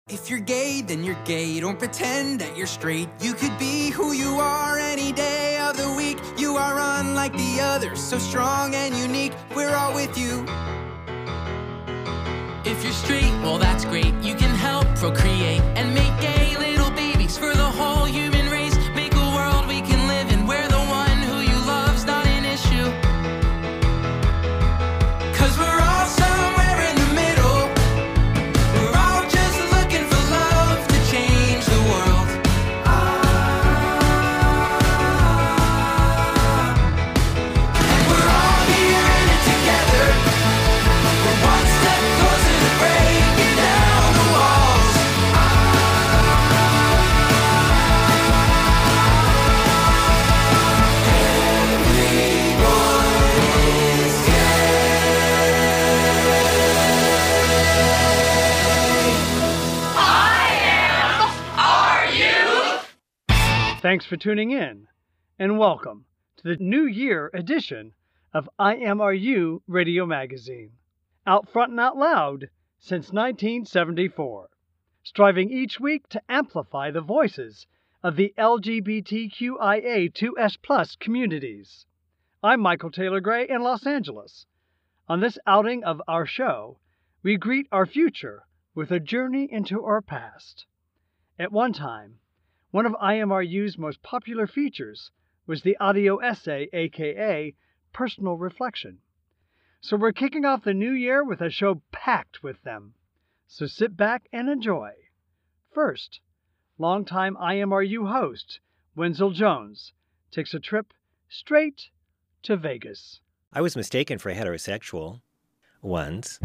If you're gay, then you're gay. Don't pretend that you're straight. You could be who you are any day of the week. You are unlike the others, so strong and unique. We're all with you. If you're straight, well that's great. You can help procreate and make gay little babies for the whole human race. Make a world we can live in where the one who you love's not an issue. 'Cause we're all somewhere in the middle. We're all just looking for love to change the world. And we're all here in it together. We're one step closer to breaking down the walls. Thanks for tuning in, and welcome to the New Year edition of IMRU Radio Magazine. Out front and out loud since 1974, striving each week to amplify the voices of the LGBTQIA2S+ communities. I'm Michael Taylor Gray in Los Angeles. On this outing of our show, we greet our future with a journey into our past. At one time, one of IMRU's most popular features was the audio essay, aka Personal Reflection. So we're kicking off the new year with a show packed with them. So sit back and enjoy. First, longtime IMRU host Wenzel Jones takes a trip straight to Vegas. I was mistaken for a heterosexual once.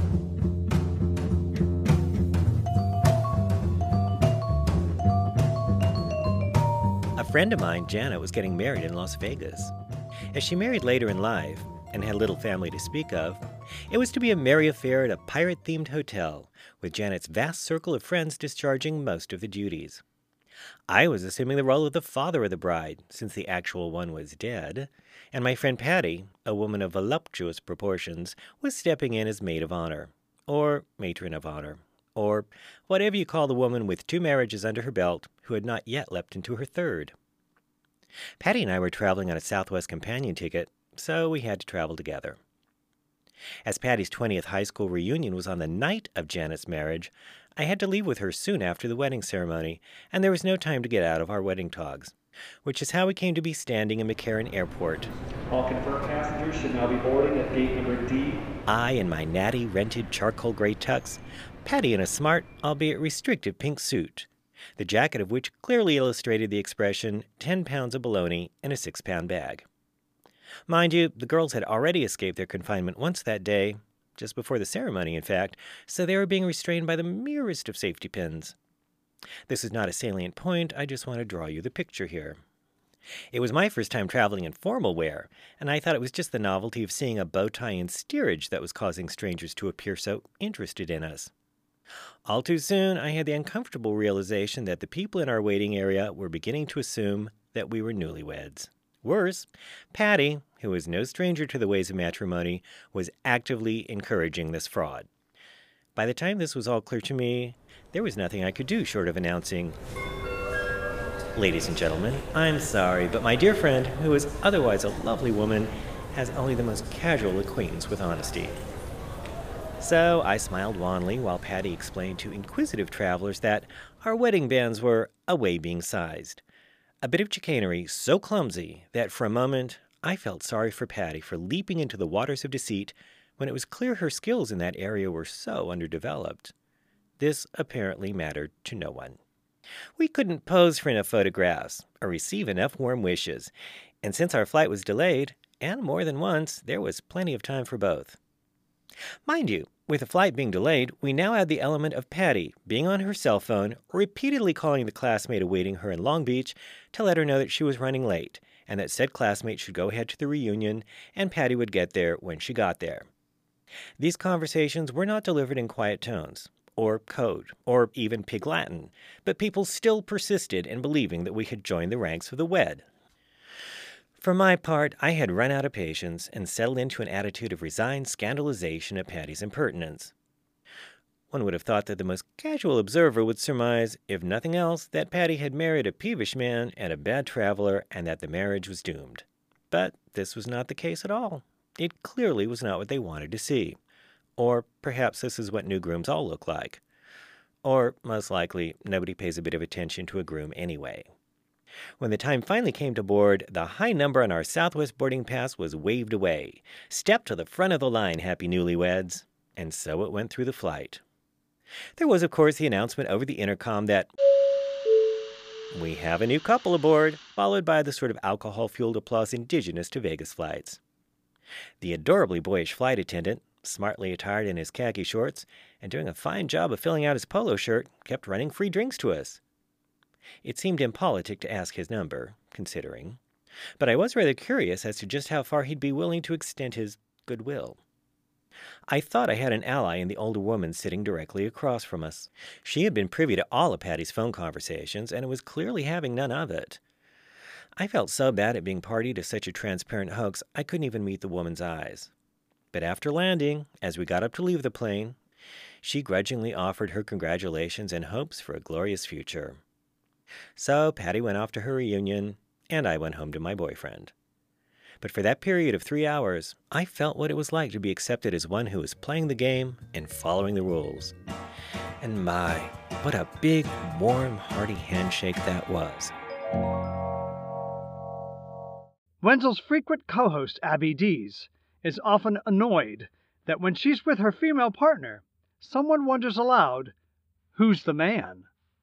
A friend of mine, Janet, was getting married in Las Vegas. As she married later in life and had little family to speak of, it was to be a merry affair at a pirate-themed hotel, with Janet's vast circle of friends discharging most of the duties. I was assuming the role of the father of the bride, since the actual one was dead, and my friend Patty, a woman of voluptuous proportions, was stepping in as maid of honor, or matron of honor, or whatever you call the woman with 2 marriages under her belt who had not yet leapt into her third. Patty and I were traveling on a Southwest companion ticket, so we had to travel together. As Patty's 20th high school reunion was on the night of Janet's marriage, I had to leave with her soon after the wedding ceremony, and there was no time to get out of our wedding togs, which is how we came to be standing in McCarran Airport. All confirmed passengers should now be boarding at gate number D. I in my natty rented charcoal gray tux, Patty in a smart, albeit restrictive pink suit, the jacket of which clearly illustrated the expression 10 pounds of bologna in a 6-pound bag. Mind you, the girls had already escaped their confinement once that day, just before the ceremony, in fact, so they were being restrained by the merest of safety pins. This is not a salient point, I just want to draw you the picture here. It was my first time traveling in formal wear, and I thought it was just the novelty of seeing a bow tie and steerage that was causing strangers to appear so interested in us. All too soon, I had the uncomfortable realization that the people in our waiting area were beginning to assume that we were newlyweds. Worse, Patty, who was no stranger to the ways of matrimony, was actively encouraging this fraud. By the time this was all clear to me, there was nothing I could do short of announcing, "Ladies and gentlemen, I'm sorry, but my dear friend, who is otherwise a lovely woman, has only the most casual acquaintance with honesty." So I smiled wanly while Patty explained to inquisitive travelers that our wedding bands were away being sized. A bit of chicanery so clumsy that for a moment I felt sorry for Patty for leaping into the waters of deceit when it was clear her skills in that area were so underdeveloped. This apparently mattered to no one. We couldn't pose for enough photographs or receive enough warm wishes, and since our flight was delayed, and more than once, there was plenty of time for both. Mind you, with the flight being delayed, we now had the element of Patty being on her cell phone, repeatedly calling the classmate awaiting her in Long Beach to let her know that she was running late, and that said classmate should go ahead to the reunion, and Patty would get there when she got there. These conversations were not delivered in quiet tones, or code, or even Pig Latin, but people still persisted in believing that we had joined the ranks of the wed. For my part, I had run out of patience and settled into an attitude of resigned scandalization at Patty's impertinence. One would have thought that the most casual observer would surmise, if nothing else, that Patty had married a peevish man and a bad traveler and that the marriage was doomed. But this was not the case at all. It clearly was not what they wanted to see. Or perhaps this is what new grooms all look like. Or, most likely, nobody pays a bit of attention to a groom anyway. When the time finally came to board, the high number on our Southwest boarding pass was waved away. Step to the front of the line, happy newlyweds. And so it went through the flight. There was, of course, the announcement over the intercom that we have a new couple aboard, followed by the sort of alcohol-fueled applause indigenous to Vegas flights. The adorably boyish flight attendant, smartly attired in his khaki shorts and doing a fine job of filling out his polo shirt, kept running free drinks to us. It seemed impolitic to ask his number, considering, but I was rather curious as to just how far he'd be willing to extend his goodwill. I thought I had an ally in the older woman sitting directly across from us. She had been privy to all of Patty's phone conversations, and was clearly having none of it. I felt so bad at being party to such a transparent hoax, I couldn't even meet the woman's eyes. But after landing, as we got up to leave the plane, she grudgingly offered her congratulations and hopes for a glorious future. So Patty went off to her reunion, and I went home to my boyfriend. But for that period of 3 hours, I felt what it was like to be accepted as one who was playing the game and following the rules. And my, what a big, warm, hearty handshake that was. Wenzel's frequent co-host, Abby Dees, is often annoyed that when she's with her female partner, someone wonders aloud, who's the man?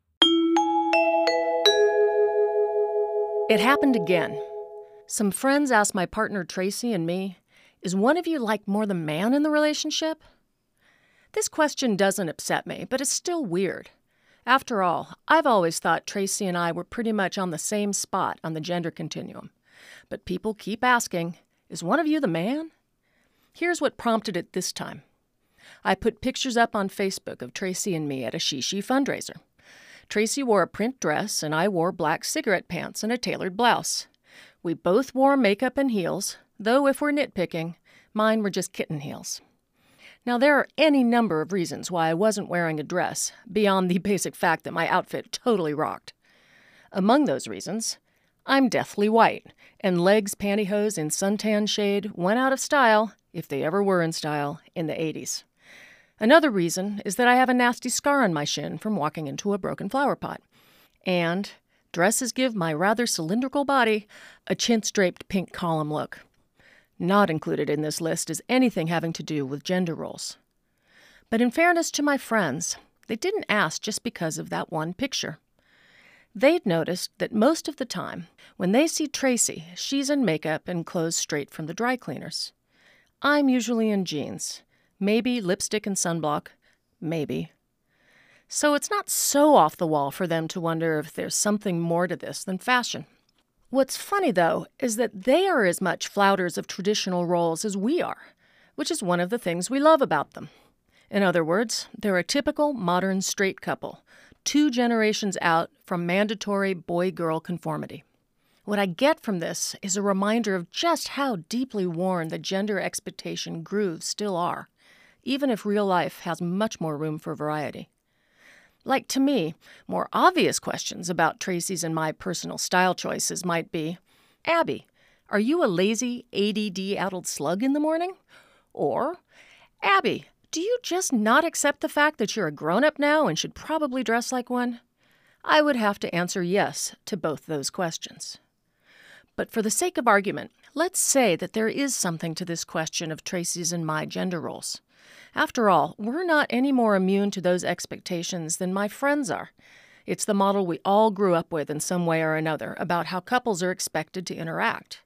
It happened again. Some friends asked my partner Tracy and me, is one of you like more the man in the relationship? This question doesn't upset me, but it's still weird. After all, I've always thought Tracy and I were pretty much on the same spot on the gender continuum. But people keep asking, is one of you the man? Here's what prompted it this time. I put pictures up on Facebook of Tracy and me at a Shishi fundraiser. Tracy wore a print dress and I wore black cigarette pants and a tailored blouse. We both wore makeup and heels, though if we're nitpicking, mine were just kitten heels. Now, there are any number of reasons why I wasn't wearing a dress, beyond the basic fact that my outfit totally rocked. Among those reasons, I'm deathly white, and legs pantyhose in suntan shade went out of style, if they ever were in style, in the 80s. Another reason is that I have a nasty scar on my shin from walking into a broken flower pot. And dresses give my rather cylindrical body a chintz-draped pink column look. Not included in this list is anything having to do with gender roles. But in fairness to my friends, they didn't ask just because of that one picture. They'd noticed that most of the time, when they see Tracy, she's in makeup and clothes straight from the dry cleaners. I'm usually in jeans, maybe lipstick and sunblock, maybe. So it's not so off the wall for them to wonder if there's something more to this than fashion. What's funny, though, is that they are as much flouters of traditional roles as we are, which is one of the things we love about them. In other words, they're a typical modern straight couple, 2 generations out from mandatory boy-girl conformity. What I get from this is a reminder of just how deeply worn the gender expectation grooves still are, even if real life has much more room for variety. Like, to me, more obvious questions about Tracy's and my personal style choices might be, Abby, are you a lazy, ADD-addled slug in the morning? Or, Abby, do you just not accept the fact that you're a grown-up now and should probably dress like one? I would have to answer yes to both those questions. But for the sake of argument, let's say that there is something to this question of Tracy's and my gender roles. After all, we're not any more immune to those expectations than my friends are. It's the model we all grew up with in some way or another about how couples are expected to interact.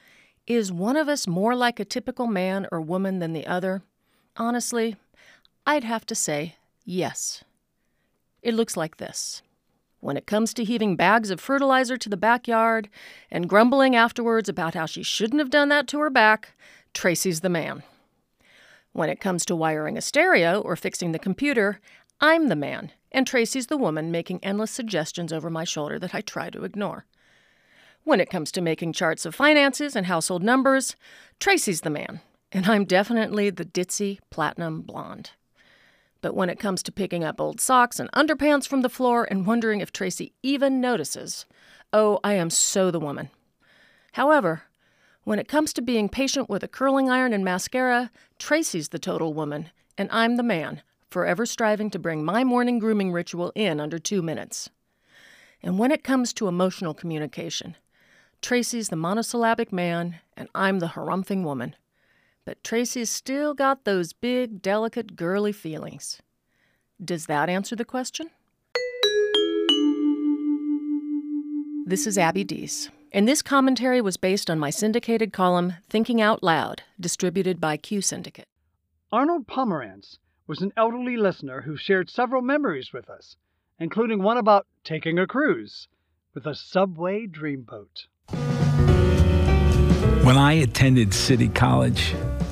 Is one of us more like a typical man or woman than the other? Honestly, I'd have to say yes. It looks like this. When it comes to heaving bags of fertilizer to the backyard and grumbling afterwards about how she shouldn't have done that to her back, Tracy's the man. When it comes to wiring a stereo or fixing the computer, I'm the man, and Tracy's the woman making endless suggestions over my shoulder that I try to ignore. When it comes to making charts of finances and household numbers, Tracy's the man, and I'm definitely the ditzy platinum blonde. But when it comes to picking up old socks and underpants from the floor and wondering if Tracy even notices, oh, I am so the woman. However, when it comes to being patient with a curling iron and mascara, Tracy's the total woman, and I'm the man, forever striving to bring my morning grooming ritual in under 2 minutes. And when it comes to emotional communication, Tracy's the monosyllabic man, and I'm the harumphing woman. But Tracy's still got those big, delicate, girly feelings. Does that answer the question? This is Abby Deese, and this commentary was based on my syndicated column, Thinking Out Loud, distributed by Q Syndicate. Arnold Pomerantz was an elderly listener who shared several memories with us, including one about taking a cruise with a subway dreamboat. When I attended City College,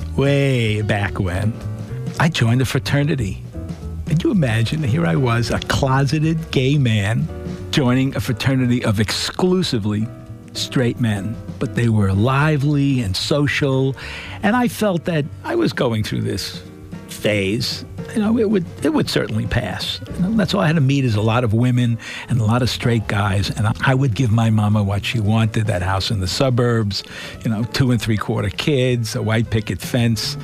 way back when, I joined a fraternity. Could you imagine? Here I was, a closeted gay man, joining a fraternity of exclusively straight men. But they were lively and social, and I felt that I was going through this phase. It would certainly pass. That's all I had to meet is a lot of women and a lot of straight guys, and I would give my mama what she wanted, that house in the suburbs, 2 3/4 kids, a white picket fence.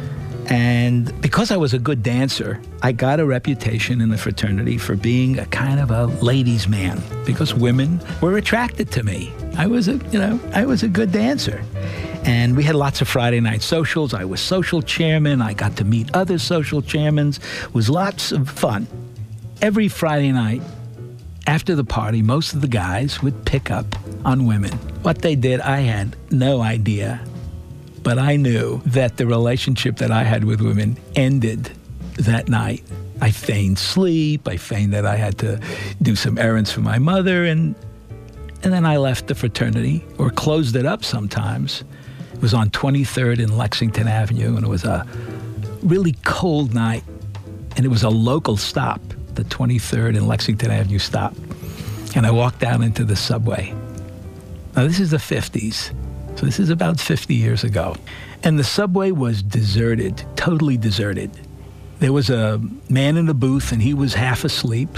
And because I was a good dancer, I got a reputation in the fraternity for being a kind of a ladies' man, because women were attracted to me. I was a good dancer. And we had lots of Friday night socials. I was social chairman. I got to meet other social chairmen. It was lots of fun. Every Friday night, after the party, most of the guys would pick up on women. What they did, I had no idea. But I knew that the relationship that I had with women ended that night. I feigned sleep. I feigned that I had to do some errands for my mother. And then I left the fraternity, or closed it up sometimes. It was on 23rd and Lexington Avenue, and it was a really cold night, and it was a local stop, the 23rd and Lexington Avenue stop. And I walked down into the subway. Now, this is the 50s, so this is about 50 years ago. And the subway was deserted, totally deserted. There was a man in a booth, and he was half asleep.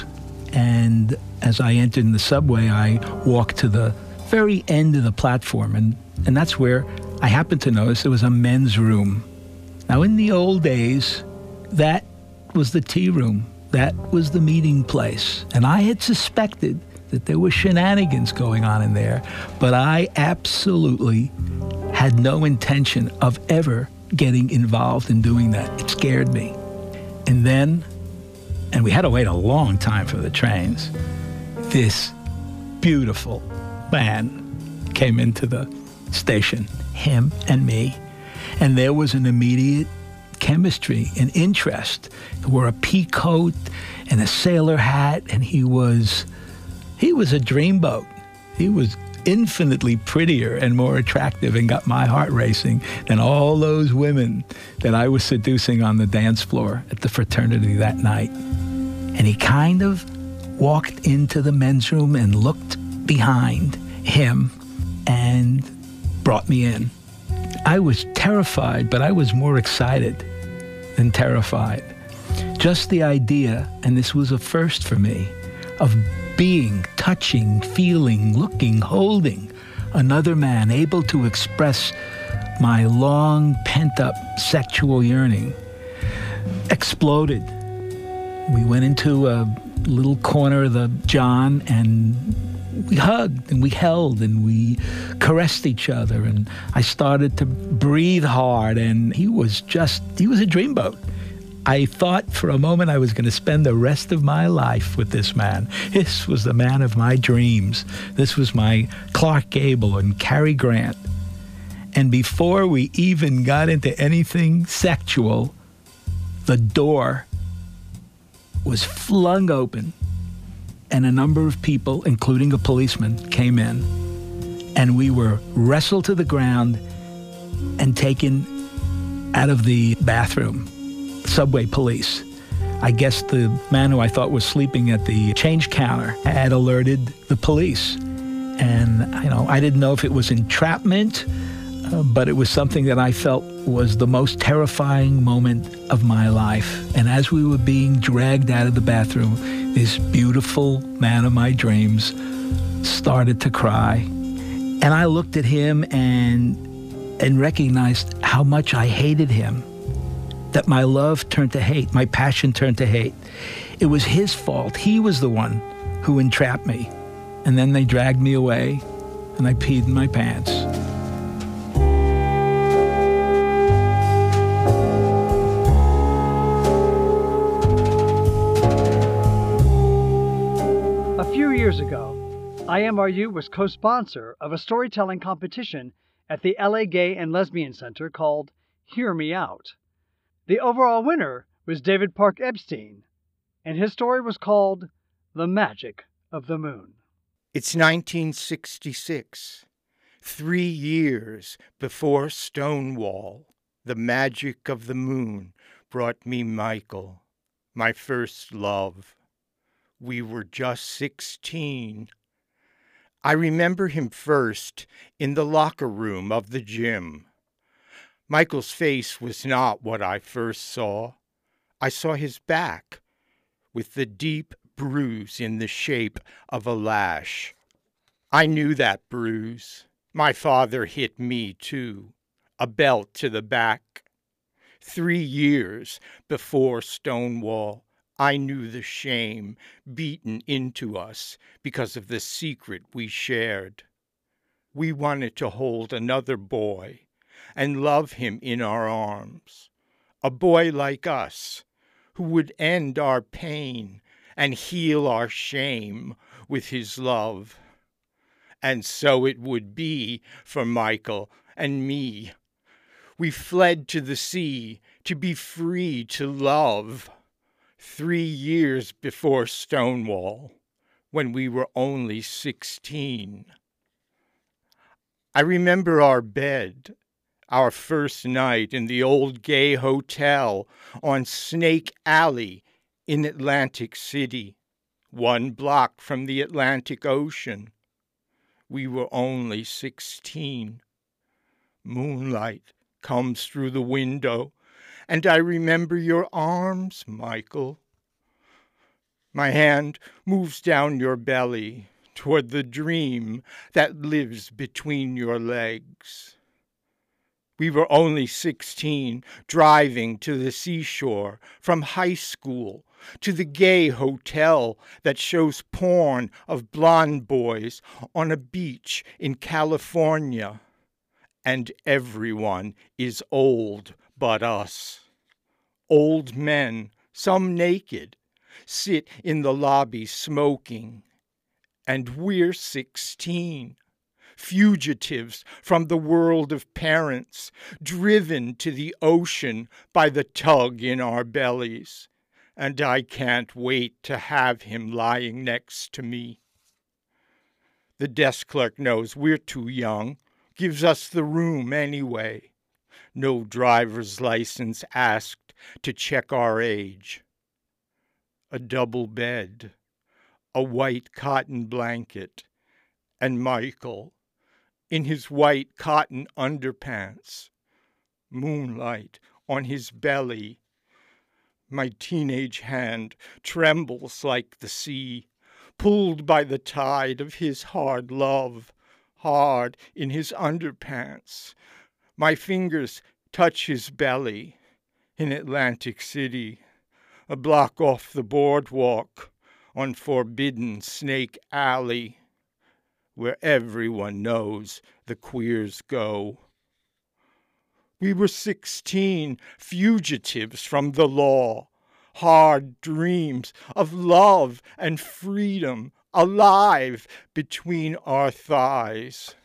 And as I entered the subway, I walked to the very end of the platform, and that's where I happened to notice there was a men's room. Now, in the old days, that was the tea room. That was the meeting place. And I had suspected that there were shenanigans going on in there, but I absolutely had no intention of ever getting involved in doing that. It scared me. And we had to wait a long time for the trains, this beautiful man came into the station, him and me, and there was an immediate chemistry and interest. He wore a pea coat and a sailor hat, and he was a dreamboat. He was infinitely prettier and more attractive and got my heart racing than all those women that I was seducing on the dance floor at the fraternity that night. And he kind of walked into the men's room and looked behind him and brought me in. I was terrified, but I was more excited than terrified. Just the idea, and this was a first for me, of being, touching, feeling, looking, holding another man, able to express my long pent-up sexual yearning, exploded. We went into a little corner of the John, and we hugged and we held and we caressed each other, and I started to breathe hard, and he was a dreamboat. I thought for a moment I was going to spend the rest of my life with this man. This was the man of my dreams. This was my Clark Gable and Cary Grant. And before we even got into anything sexual, the door was flung open, and a number of people, including a policeman, came in, and we were wrestled to the ground and taken out of the bathroom. Subway police. I guess the man who I thought was sleeping at the change counter had alerted the police. And, I didn't know if it was entrapment but it was something that I felt was the most terrifying moment of my life. And as we were being dragged out of the bathroom, this beautiful man of my dreams started to cry. And I looked at him and recognized how much I hated him, that my love turned to hate, my passion turned to hate. It was his fault. He was the one who entrapped me. And then they dragged me away, and I peed in my pants. A few years ago, IMRU was co-sponsor of a storytelling competition at the LA Gay and Lesbian Center called Hear Me Out. The overall winner was David Park Epstein, and his story was called The Magic of the Moon. It's 1966, 3 years before Stonewall. The magic of the moon brought me Michael, my first love. We were just 16. I remember him first in the locker room of the gym. Michael's face was not what I first saw. I saw his back, with the deep bruise in the shape of a lash. I knew that bruise. My father hit me too, a belt to the back. 3 years before Stonewall, I knew the shame beaten into us because of the secret we shared. We wanted to hold another boy and love him in our arms, a boy like us who would end our pain and heal our shame with his love. And so it would be for Michael and me. We fled to the sea to be free to love. 3 years before Stonewall, when we were only 16. I remember our bed, our first night in the old gay hotel on Snake Alley in Atlantic City, 1 block from the Atlantic Ocean. We were only 16. Moonlight comes through the window, and I remember your arms, Michael. My hand moves down your belly toward the dream that lives between your legs. We were only 16, driving to the seashore from high school to the gay hotel that shows porn of blonde boys on a beach in California. And everyone is old but us. Old men, some naked, sit in the lobby smoking. And we're 16, fugitives from the world of parents, driven to the ocean by the tug in our bellies. And I can't wait to have him lying next to me. The desk clerk knows we're too young, gives us the room anyway. No driver's license asked to check our age. A double bed, a white cotton blanket, and Michael in his white cotton underpants, moonlight on his belly. My teenage hand trembles like the sea, pulled by the tide of his hard love, hard in his underpants. My fingers touch his belly in Atlantic City, a block off the boardwalk on forbidden Snake Alley, where everyone knows the queers go. We were 16, fugitives from the law, hard dreams of love and freedom alive between our thighs.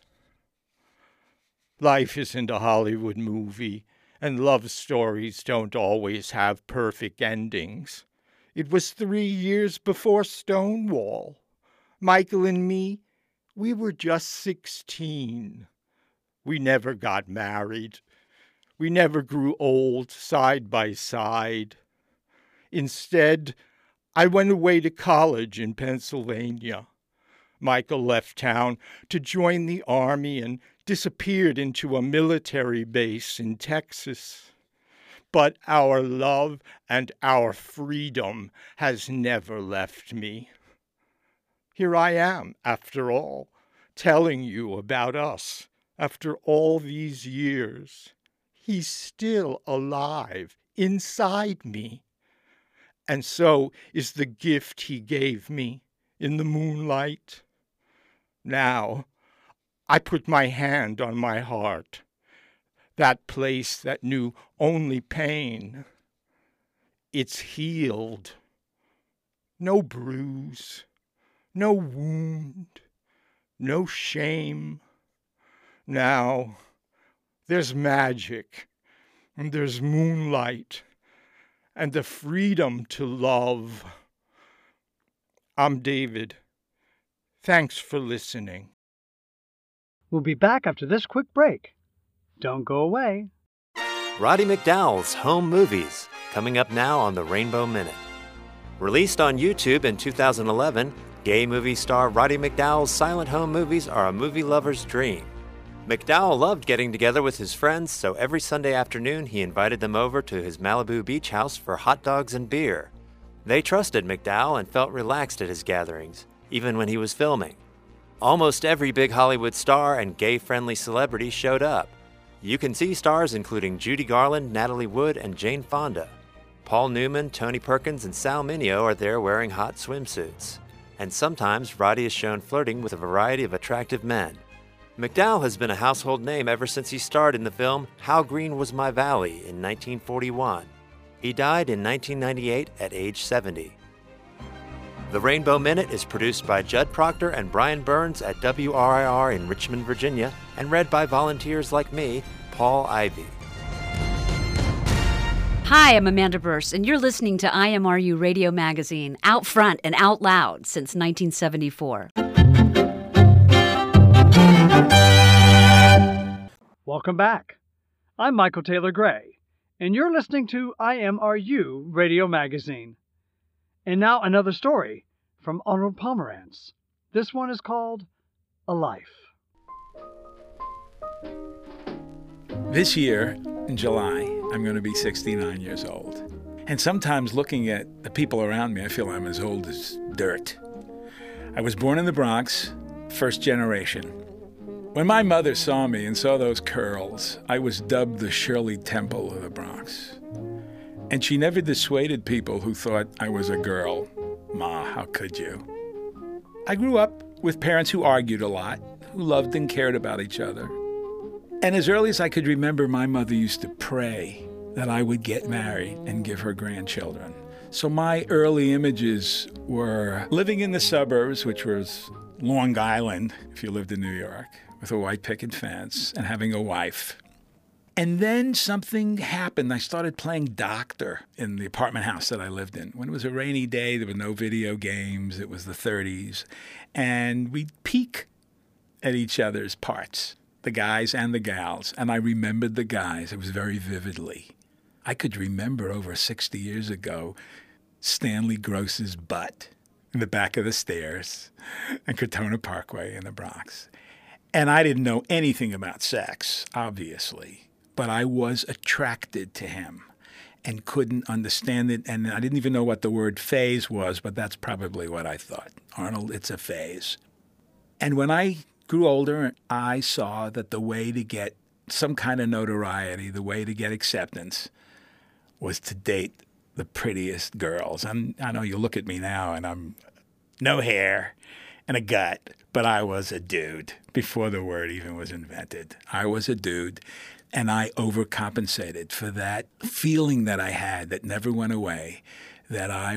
Life isn't a Hollywood movie, and love stories don't always have perfect endings. It was 3 years before Stonewall. Michael and me, we were just 16. We never got married. We never grew old side by side. Instead, I went away to college in Pennsylvania. Michael left town to join the Army and disappeared into a military base in Texas. But our love and our freedom has never left me. Here I am, after all, telling you about us after all these years. He's still alive inside me. And so is the gift he gave me in the moonlight. Now, I put my hand on my heart, that place that knew only pain. It's healed. No bruise, no wound, no shame. Now, there's magic, and there's moonlight, and the freedom to love. I'm David. Thanks for listening. We'll be back after this quick break. Don't go away. Roddy McDowall's Home Movies, coming up now on the Rainbow Minute. Released on YouTube in 2011, gay movie star Roddy McDowall's silent home movies are a movie lover's dream. McDowall loved getting together with his friends, so every Sunday afternoon he invited them over to his Malibu beach house for hot dogs and beer. They trusted McDowall and felt relaxed at his gatherings, even when he was filming. Almost every big Hollywood star and gay-friendly celebrity showed up. You can see stars including Judy Garland, Natalie Wood, and Jane Fonda. Paul Newman, Tony Perkins, and Sal Mineo are there wearing hot swimsuits. And sometimes Roddy is shown flirting with a variety of attractive men. McDowall has been a household name ever since he starred in the film How Green Was My Valley in 1941. He died in 1998 at age 70. The Rainbow Minute is produced by Judd Proctor and Brian Burns at WRIR in Richmond, Virginia, and read by volunteers like me, Paul Ivy. Hi, I'm Amanda Burse, and you're listening to IMRU Radio Magazine, out front and out loud since 1974. Welcome back. I'm Michael Taylor Gray, and you're listening to IMRU Radio Magazine. And now another story from Arnold Pomerantz. This one is called A Life. This year, in July, I'm going to be 69 years old. And sometimes looking at the people around me, I feel I'm as old as dirt. I was born in the Bronx, first generation. When my mother saw me and saw those curls, I was dubbed the Shirley Temple of the Bronx. And she never dissuaded people who thought I was a girl. Ma, how could you? I grew up with parents who argued a lot, who loved and cared about each other. And as early as I could remember, my mother used to pray that I would get married and give her grandchildren. So my early images were living in the suburbs, which was Long Island, if you lived in New York, with a white picket fence and having a wife. And then something happened. I started playing doctor in the apartment house that I lived in. When it was a rainy day, there were no video games. It was the 30s. And we'd peek at each other's parts, the guys and the gals. And I remembered the guys. It was very vividly. I could remember over 60 years ago Stanley Gross's butt in the back of the stairs and Crotona Parkway in the Bronx. And I didn't know anything about sex, obviously. But I was attracted to him and couldn't understand it. And I didn't even know what the word phase was, but that's probably what I thought. Arnold, it's a phase. And when I grew older, I saw that the way to get some kind of notoriety, the way to get acceptance, was to date the prettiest girls. And I know you look at me now and I'm no hair and a gut, but I was a dude before the word even was invented. I was a dude. And I overcompensated for that feeling that I had that never went away, that I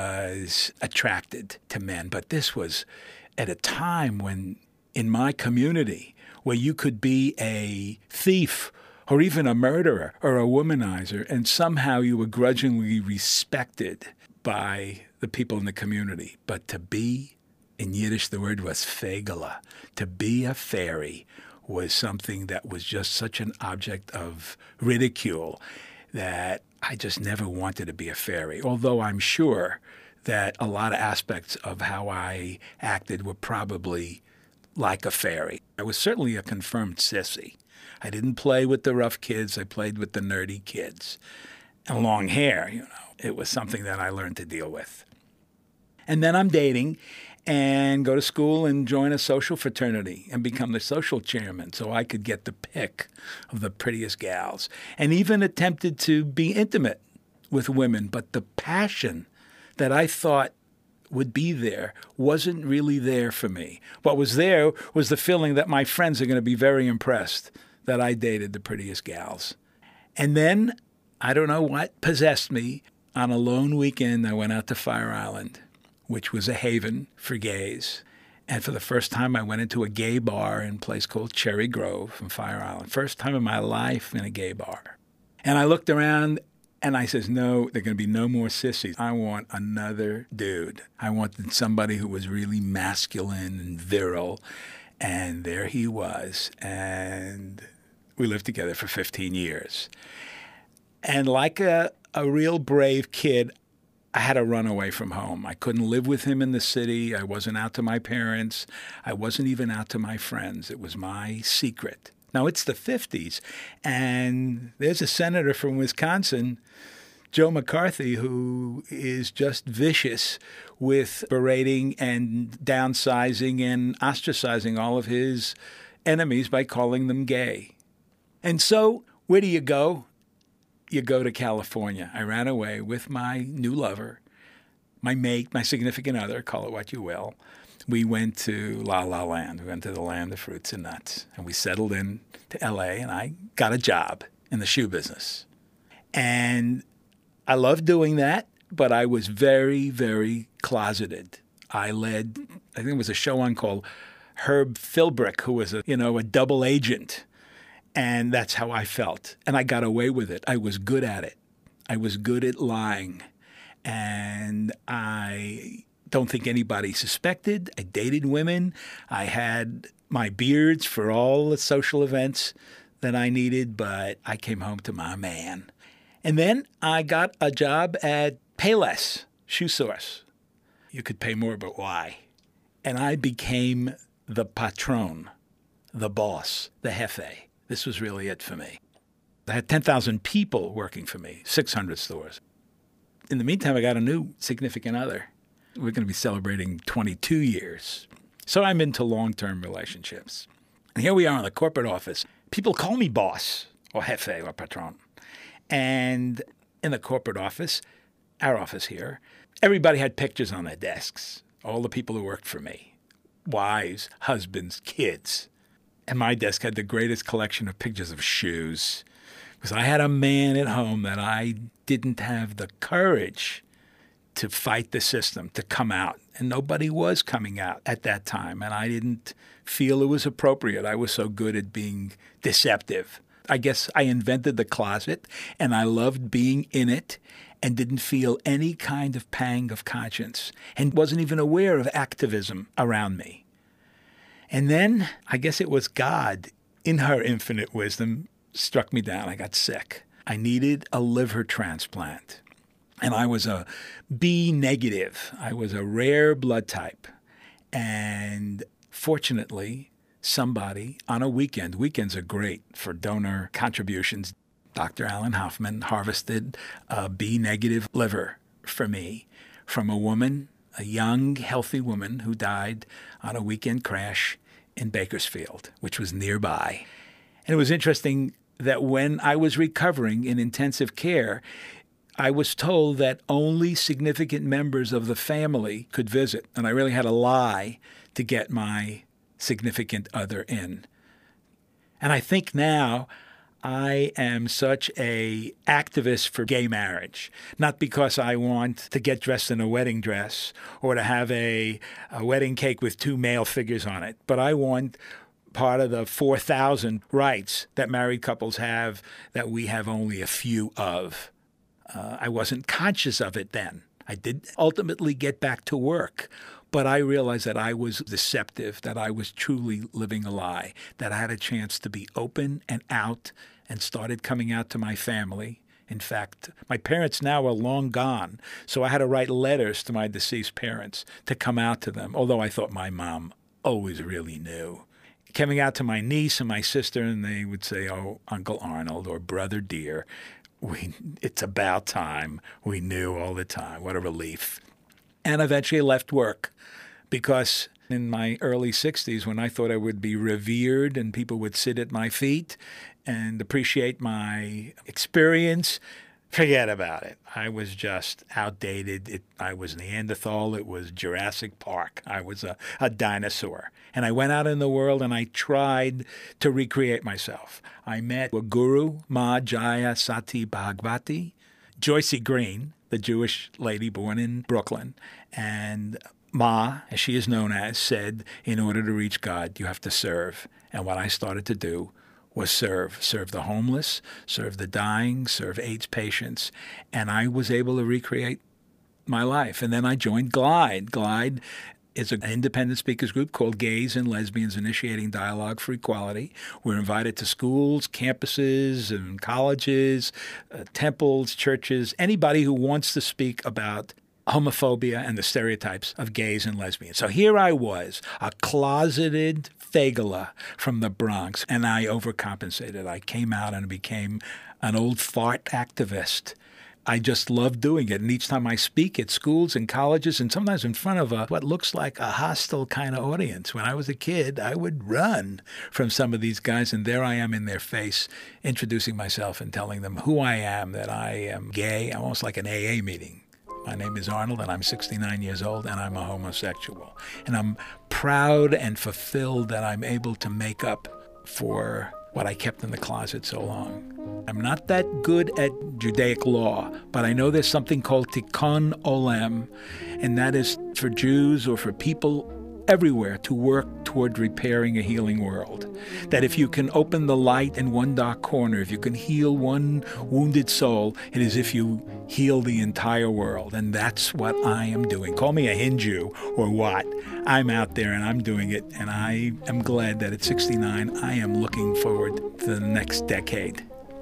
was attracted to men. But this was at a time when, in my community, where you could be a thief or even a murderer or a womanizer, and somehow you were grudgingly respected by the people in the community. But to be, in Yiddish, the word was fegele, to be a fairy, was something that was just such an object of ridicule that I just never wanted to be a fairy, although I'm sure that a lot of aspects of how I acted were probably like a fairy. I was certainly a confirmed sissy. I didn't play with the rough kids. I played with the nerdy kids. And long hair, it was something that I learned to deal with. And then I'm dating and go to school and join a social fraternity and become the social chairman so I could get the pick of the prettiest gals. And even attempted to be intimate with women. But the passion that I thought would be there wasn't really there for me. What was there was the feeling that my friends are going to be very impressed that I dated the prettiest gals. And then, I don't know what possessed me, on a lone weekend I went out to Fire Island, which was a haven for gays. And for the first time I went into a gay bar in a place called Cherry Grove in Fire Island. First time in my life in a gay bar. And I looked around and I says, no, there are going to be no more sissies. I want another dude. I wanted somebody who was really masculine and virile. And there he was. And we lived together for 15 years. And like a real brave kid, I had to run away from home. I couldn't live with him in the city. I wasn't out to my parents. I wasn't even out to my friends. It was my secret. Now, it's the 50s, and there's a senator from Wisconsin, Joe McCarthy, who is just vicious with berating and downsizing and ostracizing all of his enemies by calling them gay. And so, where do you go? You go to California. I ran away with my new lover, my mate, my significant other, call it what you will. We went to La La Land. We went to the land of fruits and nuts. And we settled in to L.A., and I got a job in the shoe business. And I loved doing that, but I was very, very closeted. I think it was a show on called Herb Philbrick, who was a double agent. And that's how I felt. And I got away with it. I was good at it. I was good at lying. And I don't think anybody suspected. I dated women. I had my beards for all the social events that I needed, but I came home to my man. And then I got a job at Payless Shoe Source. You could pay more, but why? And I became the patron, the boss, the jefe. This was really it for me. I had 10,000 people working for me, 600 stores. In the meantime, I got a new significant other. We're going to be celebrating 22 years. So I'm into long-term relationships. And here we are in the corporate office. People call me boss or jefe or patron. And in the corporate office, our office here, everybody had pictures on their desks. All the people who worked for me. Wives, husbands, kids. And my desk had the greatest collection of pictures of shoes. Because I had a man at home that I didn't have the courage to fight the system, to come out. And nobody was coming out at that time. And I didn't feel it was appropriate. I was so good at being deceptive. I guess I invented the closet, and I loved being in it and didn't feel any kind of pang of conscience and wasn't even aware of activism around me. And then I guess it was God, in her infinite wisdom, struck me down. I got sick. I needed a liver transplant. And I was a B negative. I was a rare blood type. And fortunately, somebody on a weekend, weekends are great for donor contributions. Dr. Alan Hoffman harvested a B negative liver for me from a woman, a young, healthy woman who died on a weekend crash in Bakersfield, which was nearby. And it was interesting that when I was recovering in intensive care, I was told that only significant members of the family could visit. And I really had to lie to get my significant other in. And I think now I am such a activist for gay marriage, not because I want to get dressed in a wedding dress or to have a wedding cake with 2 male figures on it, but I want part of the 4,000 rights that married couples have that we have only a few of. I wasn't conscious of it then. I did ultimately get back to work, but I realized that I was deceptive, that I was truly living a lie, that I had a chance to be open and out and started coming out to my family. In fact, my parents now are long gone, so I had to write letters to my deceased parents to come out to them, although I thought my mom always really new. Coming out to my niece and my sister, and they would say, "Oh, Uncle Arnold," or "Brother dear." It's about time. We knew all the time. What a relief. And eventually left work because in my early 60s, when I thought I would be revered and people would sit at my feet and appreciate my experience, forget about it. I was just outdated. I was Neanderthal. It was Jurassic Park. I was a dinosaur. And I went out in the world and I tried to recreate myself. I met a guru, Ma Jaya Sati Bhagavati, Joyce Green, the Jewish lady born in Brooklyn. And Ma, as she is known as, said, in order to reach God, you have to serve. And what I started to do was serve the homeless, serve the dying, serve AIDS patients. And I was able to recreate my life. And then I joined Glide. Glide is an independent speakers group called Gays and Lesbians Initiating Dialogue for Equality. We're invited to schools, campuses, and colleges, temples, churches, anybody who wants to speak about homophobia and the stereotypes of gays and lesbians. So here I was, a closeted Fagala from the Bronx, and I overcompensated. I came out and became an old fart activist. I just love doing it. And each time I speak at schools and colleges, and sometimes in front of what looks like a hostile kind of audience. When I was a kid, I would run from some of these guys, and there I am in their face, introducing myself and telling them who I am, that I am gay, almost like an AA meeting. My name is Arnold, and I'm 69 years old, and I'm a homosexual. And I'm proud and fulfilled that I'm able to make up for what I kept in the closet so long. I'm not that good at Judaic law, but I know there's something called Tikkun Olam, and that is for Jews or for people everywhere to work toward repairing a healing world. That if you can open the light in one dark corner, if you can heal one wounded soul, it is if you heal the entire world. And that's what I am doing. Call me a Hindu or what. I'm out there and I'm doing it. And I am glad that at 69, I am looking forward to the next decade.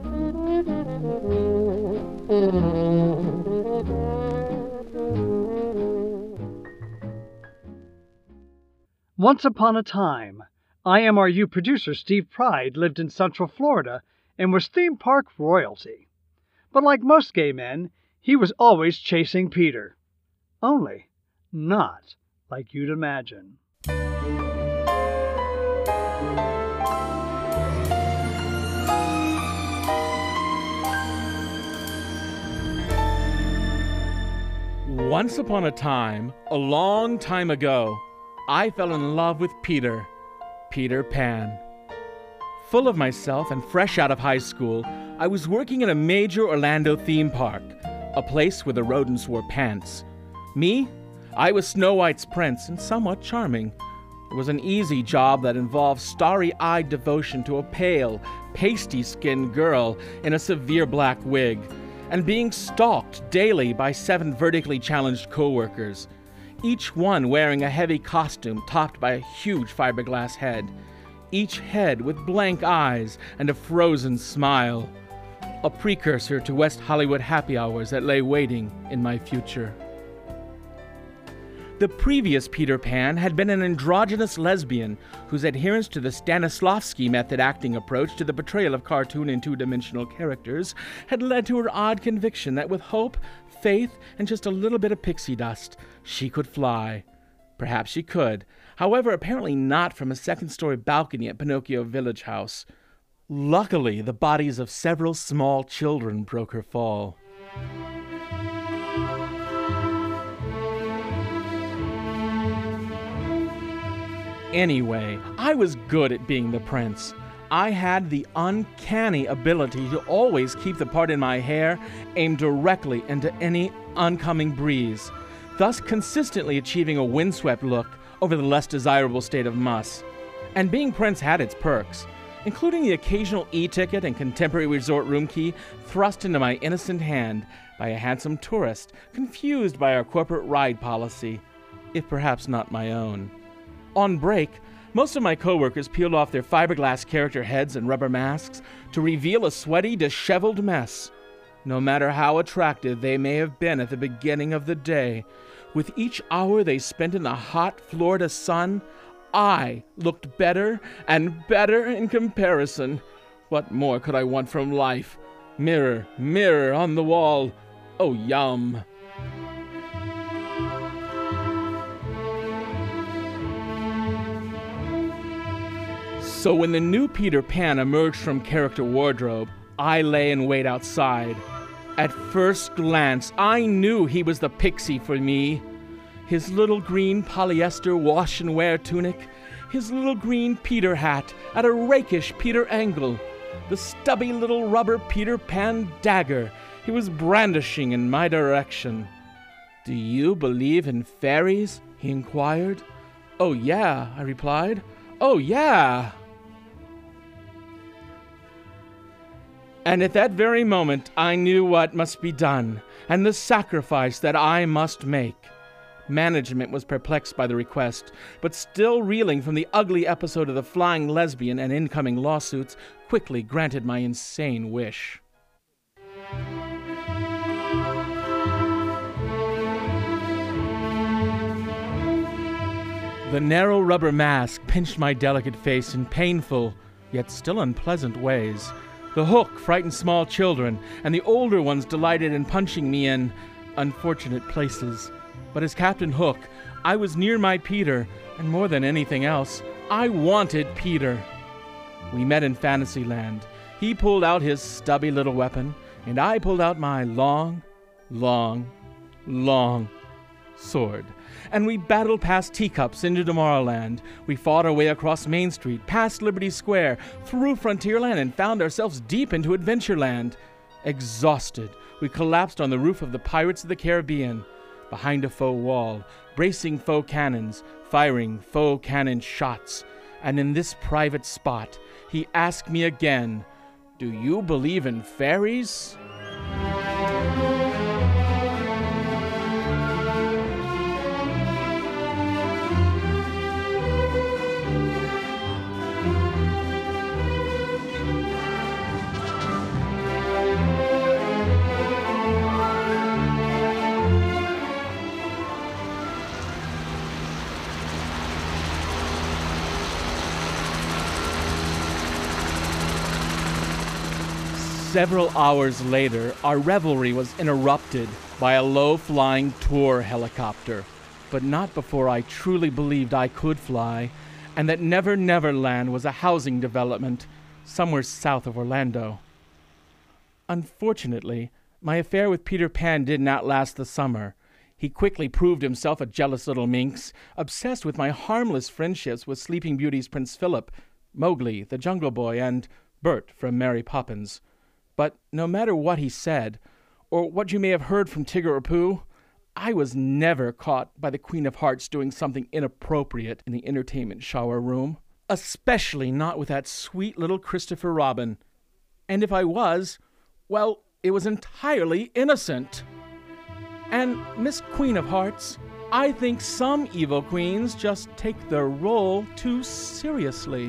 Once upon a time, IMRU producer Steve Pride lived in Central Florida and was theme park royalty. But like most gay men, he was always chasing Peter. Only not like you'd imagine. Once upon a time, a long time ago, I fell in love with Peter Pan. Full of myself and fresh out of high school, I was working in a major Orlando theme park, a place where the rodents wore pants. Me? I was Snow White's prince and somewhat charming. It was an easy job that involved starry-eyed devotion to a pale, pasty-skinned girl in a severe black wig, and being stalked daily by 7 vertically challenged co-workers, each one wearing a heavy costume topped by a huge fiberglass head, each head with blank eyes and a frozen smile, a precursor to West Hollywood happy hours that lay waiting in my future. The previous Peter Pan had been an androgynous lesbian whose adherence to the Stanislavski method acting approach to the portrayal of cartoon and two-dimensional characters had led to her odd conviction that with hope, faith, and just a little bit of pixie dust, she could fly. Perhaps she could. However, apparently not from a second-story balcony at Pinocchio Village House. Luckily, the bodies of several small children broke her fall. Anyway, I was good at being the prince. I had the uncanny ability to always keep the part in my hair aimed directly into any oncoming breeze, thus consistently achieving a windswept look over the less desirable state of muss. And being prince had its perks, including the occasional e-ticket and contemporary resort room key thrust into my innocent hand by a handsome tourist confused by our corporate ride policy, if perhaps not my own. On break, most of my coworkers peeled off their fiberglass character heads and rubber masks to reveal a sweaty, disheveled mess. No matter how attractive they may have been at the beginning of the day, with each hour they spent in the hot Florida sun, I looked better and better in comparison. What more could I want from life? Mirror, mirror on the wall. Oh, yum. So when the new Peter Pan emerged from character wardrobe, I lay in wait outside. At first glance, I knew he was the pixie for me. His little green polyester wash and wear tunic, his little green Peter hat at a rakish Peter angle, the stubby little rubber Peter Pan dagger he was brandishing in my direction. "Do you believe in fairies?" he inquired. "Oh yeah," I replied. "Oh yeah." And at that very moment, I knew what must be done, and the sacrifice that I must make. Management was perplexed by the request, but still reeling from the ugly episode of the flying lesbian and incoming lawsuits, quickly granted my insane wish. The narrow rubber mask pinched my delicate face in painful, yet still unpleasant ways. The hook frightened small children, and the older ones delighted in punching me in unfortunate places. But as Captain Hook, I was near my Peter, and more than anything else, I wanted Peter. We met in Fantasyland. He pulled out his stubby little weapon, and I pulled out my long, long, long sword. And we battled past teacups into Tomorrowland. We fought our way across Main Street, past Liberty Square, through Frontierland, and found ourselves deep into Adventureland. Exhausted, we collapsed on the roof of the Pirates of the Caribbean, behind a faux wall, bracing faux cannons, firing faux cannon shots. And in this private spot, he asked me again, "Do you believe in fairies?" Several hours later, our revelry was interrupted by a low-flying tour helicopter, but not before I truly believed I could fly, and that Never Never Land was a housing development somewhere south of Orlando. Unfortunately, my affair with Peter Pan did not last the summer. He quickly proved himself a jealous little minx, obsessed with my harmless friendships with Sleeping Beauty's Prince Philip, Mowgli, the Jungle Boy, and Bert from Mary Poppins. But no matter what he said, or what you may have heard from Tigger or Pooh, I was never caught by the Queen of Hearts doing something inappropriate in the entertainment shower room, especially not with that sweet little Christopher Robin. And if I was, well, it was entirely innocent. And Miss Queen of Hearts, I think some evil queens just take their role too seriously.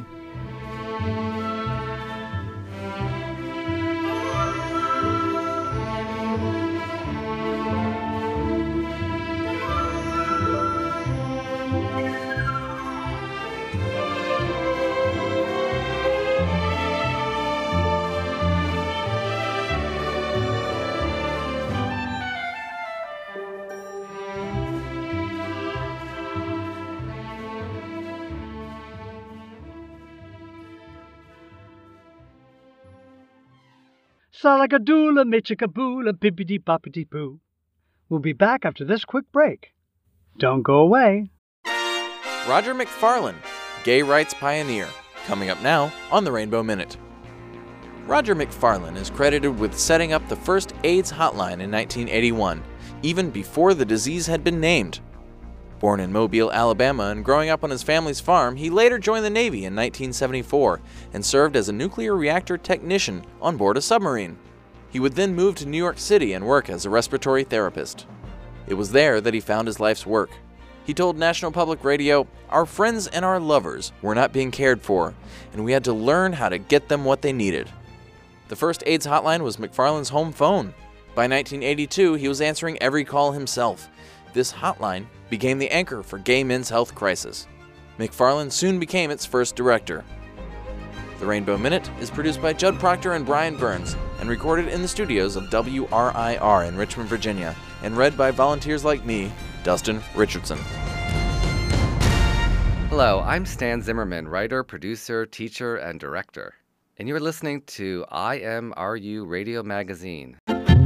Salagadoola, michikaboola, bippity boppity boo. We'll be back after this quick break. Don't go away. Roger McFarlane, gay rights pioneer, coming up now on the Rainbow Minute. Roger McFarlane is credited with setting up the first AIDS hotline in 1981, even before the disease had been named. Born in Mobile, Alabama, and growing up on his family's farm, he later joined the Navy in 1974 and served as a nuclear reactor technician on board a submarine. He would then move to New York City and work as a respiratory therapist. It was there that he found his life's work. He told National Public Radio, "Our friends and our lovers were not being cared for, and we had to learn how to get them what they needed." The first AIDS hotline was McFarlane's home phone. By 1982, he was answering every call himself. This hotline became the anchor for gay men's health crisis. McFarlane soon became its first director. The Rainbow Minute is produced by Judd Proctor and Brian Burns and recorded in the studios of WRIR in Richmond, Virginia, and read by volunteers like me, Dustin Richardson. Hello, I'm Stan Zimmerman, writer, producer, teacher, and director. And you're listening to IMRU Radio Magazine.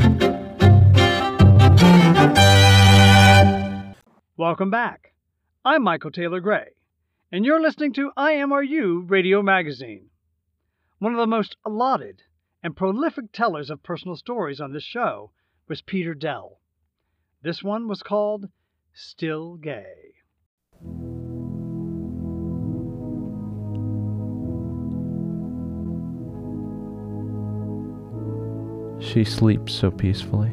Welcome back. I'm Michael Taylor Gray, and you're listening to IMRU Radio Magazine. One of the most lauded and prolific tellers of personal stories on this show was Peter Dell. This one was called Still Gay. She sleeps so peacefully.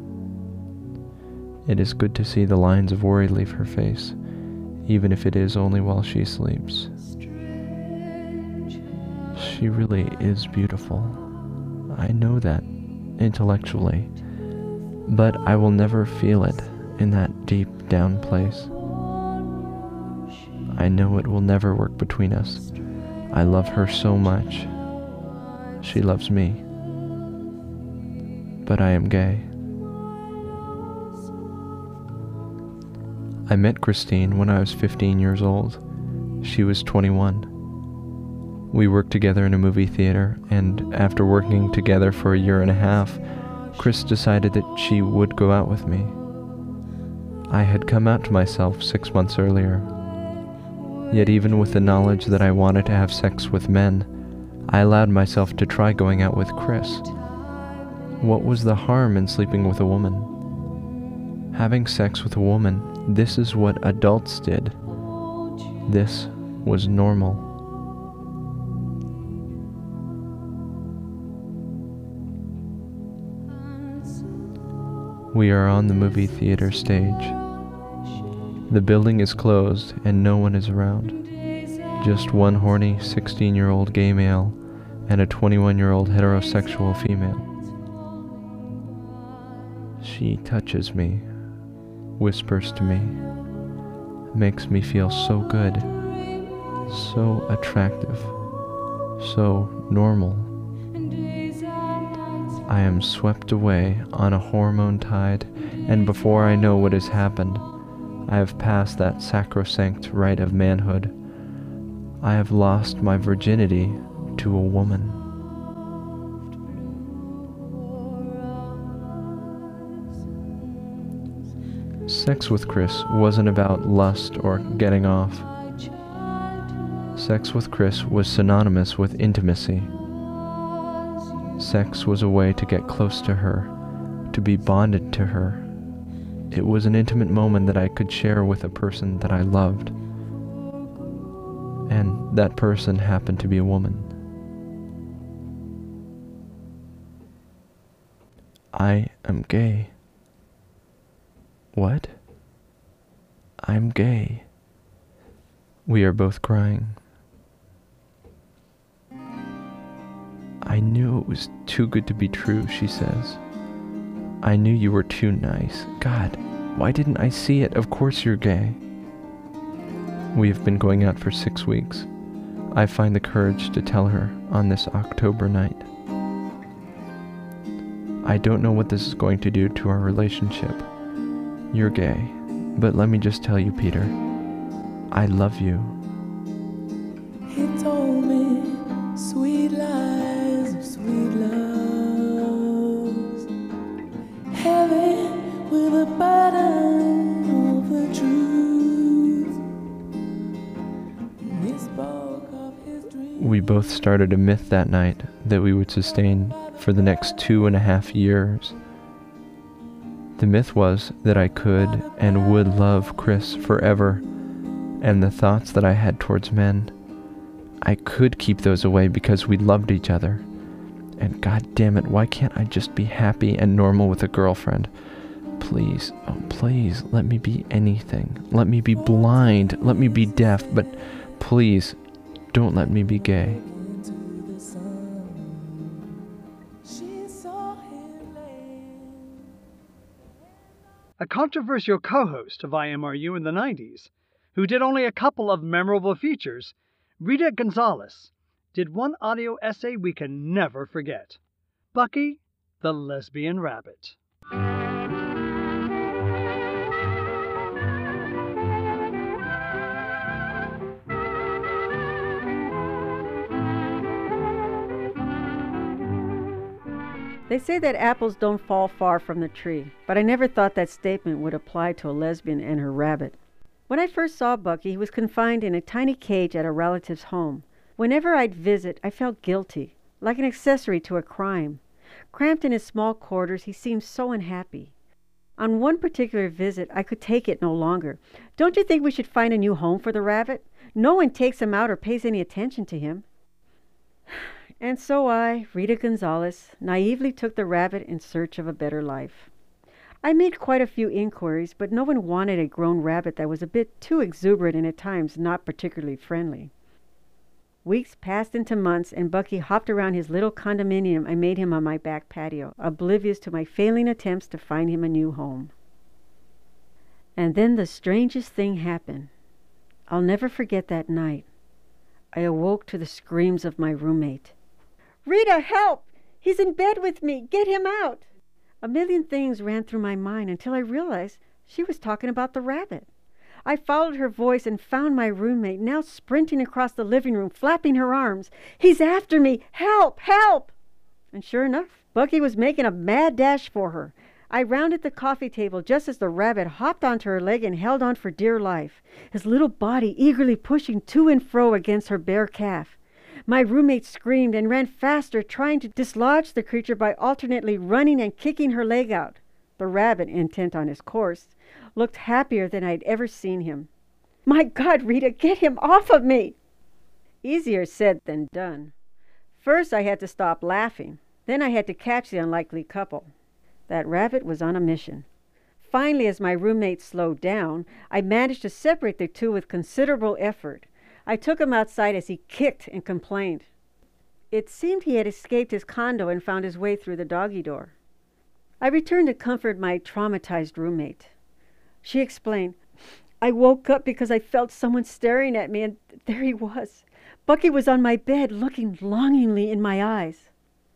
It is good to see the lines of worry leave her face, even if it is only while she sleeps. She really is beautiful. I know that intellectually, but I will never feel it in that deep down place. I know it will never work between us. I love her so much. She loves me. But I am gay. I met Christine when I was 15 years old. She was 21. We worked together in a movie theater, and after working together for a year and a half, Chris decided that she would go out with me. I had come out to myself 6 months earlier. Yet even with the knowledge that I wanted to have sex with men, I allowed myself to try going out with Chris. What was the harm in sleeping with a woman? Having sex with a woman, this is what adults did. This was normal. We are on the movie theater stage. The building is closed and no one is around. Just one horny 16-year-old gay male and a 21-year-old heterosexual female. She touches me, whispers to me, makes me feel so good, so attractive, so normal. I am swept away on a hormone tide, and before I know what has happened, I have passed that sacrosanct right of manhood. I have lost my virginity to a woman. Sex with Chris wasn't about lust or getting off. Sex with Chris was synonymous with intimacy. Sex was a way to get close to her, to be bonded to her. It was an intimate moment that I could share with a person that I loved. And that person happened to be a woman. I am gay. What? I'm gay. We are both crying. I knew it was too good to be true, she says. I knew you were too nice. God, why didn't I see it? Of course you're gay. We have been going out for 6 weeks. I find the courage to tell her on this October night. I don't know what this is going to do to our relationship. You're gay, but let me just tell you, Peter, I love you. He told me sweet lies of sweet loves, heavy with a burden of the truth. He spoke of his dreams. We both started a myth that night that we would sustain for the next 2.5 years. The myth was that I could and would love Chris forever, and the thoughts that I had towards men, I could keep those away because we loved each other. And god damn it, why can't I just be happy and normal with a girlfriend? Please, oh please, let me be anything. Let me be blind, let me be deaf, but please, don't let me be gay. A controversial co-host of IMRU in the 90s, who did only a couple of memorable features, Rita Gonzalez did one audio essay we can never forget. Bucky the Lesbian Rabbit. They say that apples don't fall far from the tree, but I never thought that statement would apply to a lesbian and her rabbit. When I first saw Bucky, he was confined in a tiny cage at a relative's home. Whenever I'd visit, I felt guilty, like an accessory to a crime. Cramped in his small quarters, he seemed so unhappy. On one particular visit, I could take it no longer. Don't you think we should find a new home for the rabbit? No one takes him out or pays any attention to him. And so I, Rita Gonzalez, naively took the rabbit in search of a better life. I made quite a few inquiries, but no one wanted a grown rabbit that was a bit too exuberant and at times not particularly friendly. Weeks passed into months, and Bucky hopped around his little condominium I made him on my back patio, oblivious to my failing attempts to find him a new home. And then the strangest thing happened. I'll never forget that night. I awoke to the screams of my roommate. "Rita, help! He's in bed with me! Get him out!" A million things ran through my mind until I realized she was talking about the rabbit. I followed her voice and found my roommate, now sprinting across the living room, flapping her arms. "He's after me! Help! Help!" And sure enough, Bucky was making a mad dash for her. I rounded the coffee table just as the rabbit hopped onto her leg and held on for dear life, his little body eagerly pushing to and fro against her bare calf. My roommate screamed and ran faster, trying to dislodge the creature by alternately running and kicking her leg out. The rabbit, intent on his course, looked happier than I'd ever seen him. "My God, Rita, get him off of me!" Easier said than done. First I had to stop laughing. Then I had to catch the unlikely couple. That rabbit was on a mission. Finally, as my roommate slowed down, I managed to separate the two with considerable effort. I took him outside as he kicked and complained. It seemed he had escaped his condo and found his way through the doggy door. I returned to comfort my traumatized roommate. She explained, "I woke up because I felt someone staring at me, and there he was. Bucky was on my bed, looking longingly in my eyes."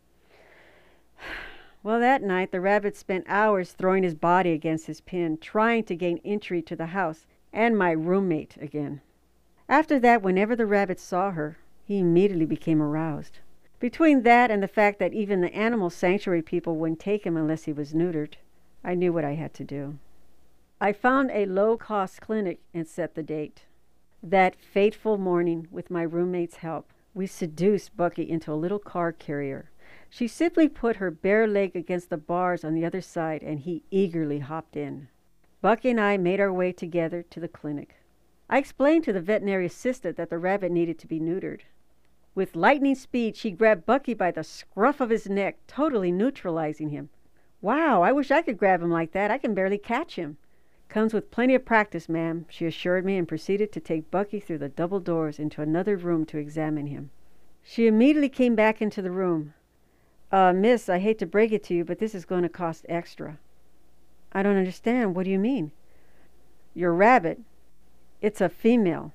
Well, that night, the rabbit spent hours throwing his body against his pen, trying to gain entry to the house and my roommate again. After that, whenever the rabbit saw her, he immediately became aroused. Between that and the fact that even the animal sanctuary people wouldn't take him unless he was neutered, I knew what I had to do. I found a low-cost clinic and set the date. That fateful morning, with my roommate's help, we seduced Bucky into a little car carrier. She simply put her bare leg against the bars on the other side, and he eagerly hopped in. Bucky and I made our way together to the clinic. I explained to the veterinary assistant that the rabbit needed to be neutered. With lightning speed, she grabbed Bucky by the scruff of his neck, totally neutralizing him. "Wow, I wish I could grab him like that. I can barely catch him." "Comes with plenty of practice, ma'am," she assured me, and proceeded to take Bucky through the double doors into another room to examine him. She immediately came back into the room. Miss, I hate to break it to you, but this is going to cost extra." "I don't understand. What do you mean?" "Your rabbit. It's a female."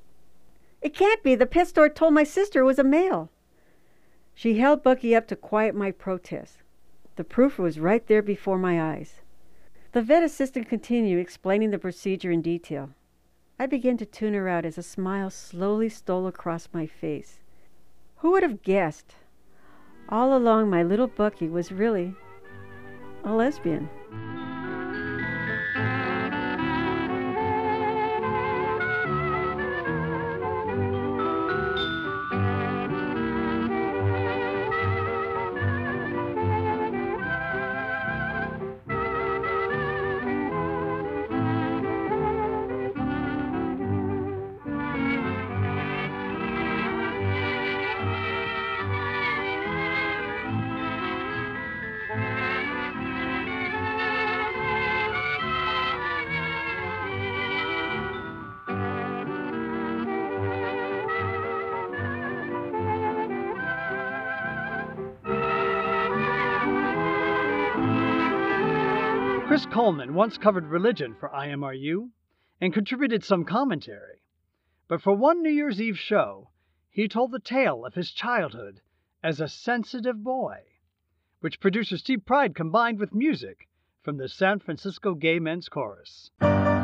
"It can't be. The pet store told my sister it was a male." She held Bucky up to quiet my protest. The proof was right there before my eyes. The vet assistant continued explaining the procedure in detail. I began to tune her out as a smile slowly stole across my face. Who would have guessed? All along, my little Bucky was really a lesbian. Chris Coleman once covered religion for IMRU, and contributed some commentary. But for one New Year's Eve show, he told the tale of his childhood as a sensitive boy, which producer Steve Pride combined with music from the San Francisco Gay Men's Chorus.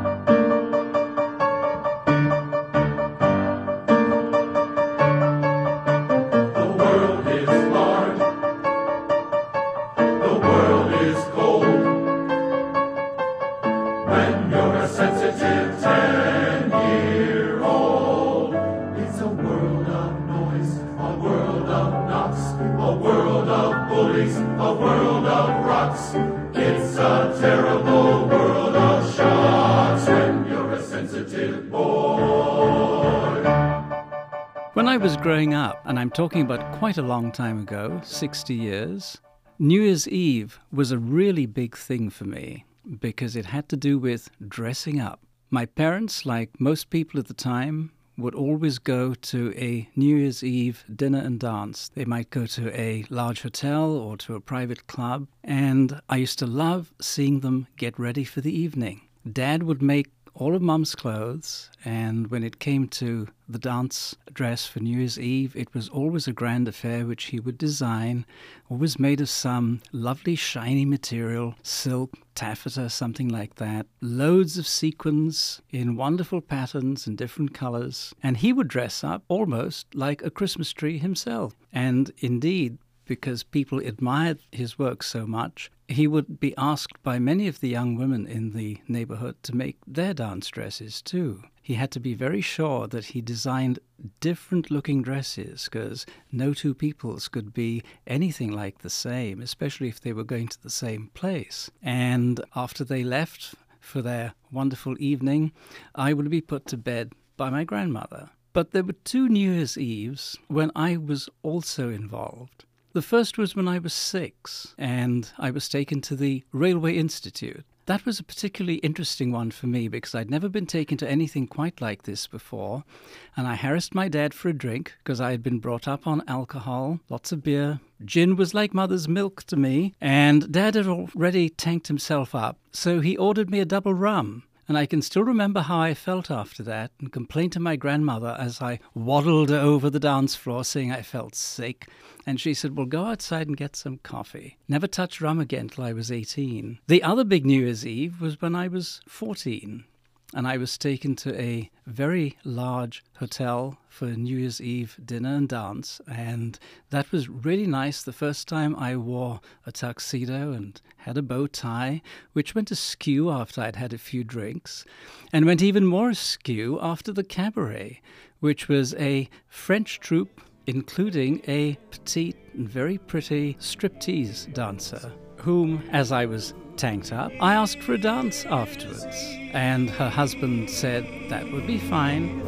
When I was growing up, and I'm talking about quite a long time ago, 60 years, New Year's Eve was a really big thing for me because it had to do with dressing up. My parents, like most people at the time, would always go to a New Year's Eve dinner and dance. They might go to a large hotel or to a private club, and I used to love seeing them get ready for the evening. Dad would make all of Mum's clothes, and when it came to the dance dress for New Year's Eve, it was always a grand affair which he would design, always made of some lovely shiny material, silk, taffeta, something like that, loads of sequins in wonderful patterns and different colors, and he would dress up almost like a Christmas tree himself. And indeed, because people admired his work so much, he would be asked by many of the young women in the neighborhood to make their dance dresses too. He had to be very sure that he designed different-looking dresses because no two peoples could be anything like the same, especially if they were going to the same place. And after they left for their wonderful evening, I would be put to bed by my grandmother. But there were 2 New Year's Eves when I was also involved. The first was when I was 6, and I was taken to the Railway Institute. That was a particularly interesting one for me because I'd never been taken to anything quite like this before, and I harassed my dad for a drink because I had been brought up on alcohol, lots of beer. Gin was like mother's milk to me, and Dad had already tanked himself up, so he ordered me a double rum. And I can still remember how I felt after that and complained to my grandmother as I waddled over the dance floor saying I felt sick. And she said, well, go outside and get some coffee. Never touched rum again till I was 18. The other big New Year's Eve was when I was 14. And I was taken to a very large hotel for New Year's Eve dinner and dance. And that was really nice. The first time I wore a tuxedo and had a bow tie, which went askew after I'd had a few drinks, and went even more askew after the cabaret, which was a French troupe, including a petite and very pretty striptease dancer, whom, as I was tanked up, I asked for a dance afterwards, and her husband said that would be fine.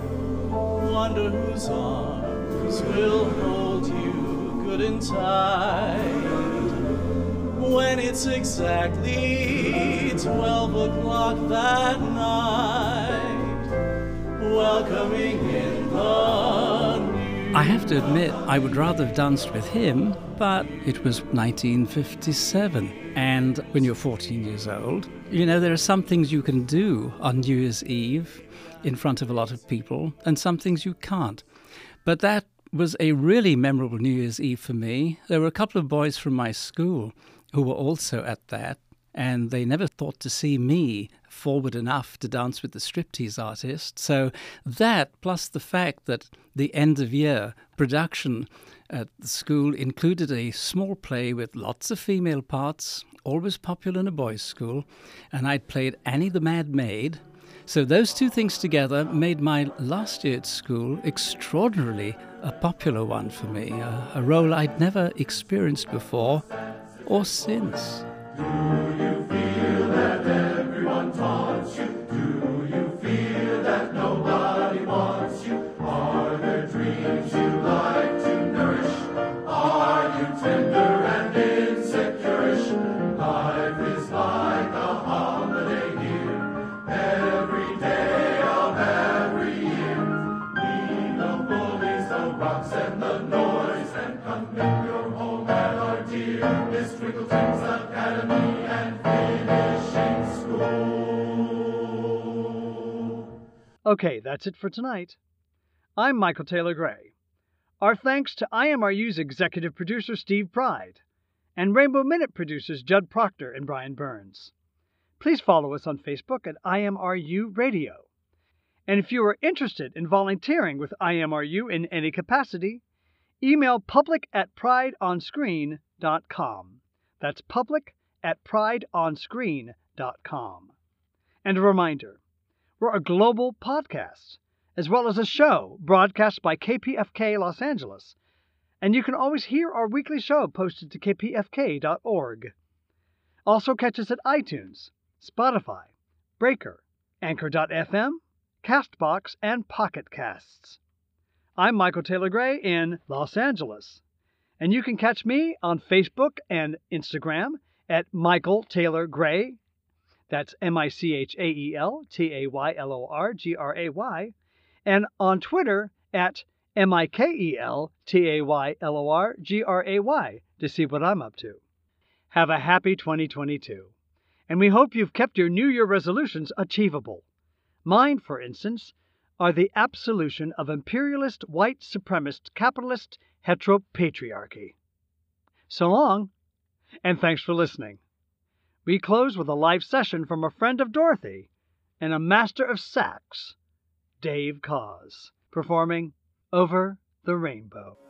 Wonder whose arms will hold you good and tight when it's exactly 12 o'clock that night, welcoming in the new. I have to admit, I would rather have danced with him, but it was 1957, and when you're 14 years old, you know, there are some things you can do on New Year's Eve in front of a lot of people, and some things you can't. But that was a really memorable New Year's Eve for me. There were a couple of boys from my school who were also at that, and they never thought to see me forward enough to dance with the striptease artist. So that, plus the fact that the end-of-year production at the school included a small play with lots of female parts, always popular in a boys' school, and I'd played Annie the Mad Maid. So those two things together made my last year at school extraordinarily a popular one for me, a role I'd never experienced before or since. Do you feel that everyone taunts you? Do you feel that nobody wants you? Are there dreams you like to nourish? Are you tender and insecure-ish? Life is like a holiday here, every day of every year. Leave the bullies, the rocks, and the noise, and come make your home at our dear Miss Twinkleton's Academy and Finishing School. Okay, that's it for tonight. I'm Michael Taylor Gray. Our thanks to IMRU's executive producer Steve Pride and Rainbow Minute producers Judd Proctor and Brian Burns. Please follow us on Facebook at IMRU Radio. And if you are interested in volunteering with IMRU in any capacity, email public@prideonscreen.com. That's public@prideonscreen.com. And a reminder, we're a global podcast, as well as a show broadcast by KPFK Los Angeles, and you can always hear our weekly show posted to kpfk.org. Also catch us at iTunes, Spotify, Breaker, Anchor.fm, CastBox, and Pocket Casts. I'm Michael Taylor Gray in Los Angeles, and you can catch me on Facebook and Instagram at Michael Taylor Gray. That's MichaelTaylorGray, and on Twitter at MikelTaylorGray to see what I'm up to. Have a happy 2022, and we hope you've kept your New Year resolutions achievable. Mine, for instance, are the absolution of imperialist, white supremacist, capitalist heteropatriarchy. So long, and thanks for listening. We close with a live session from a friend of Dorothy and a master of sax, Dave Koz, performing Over the Rainbow.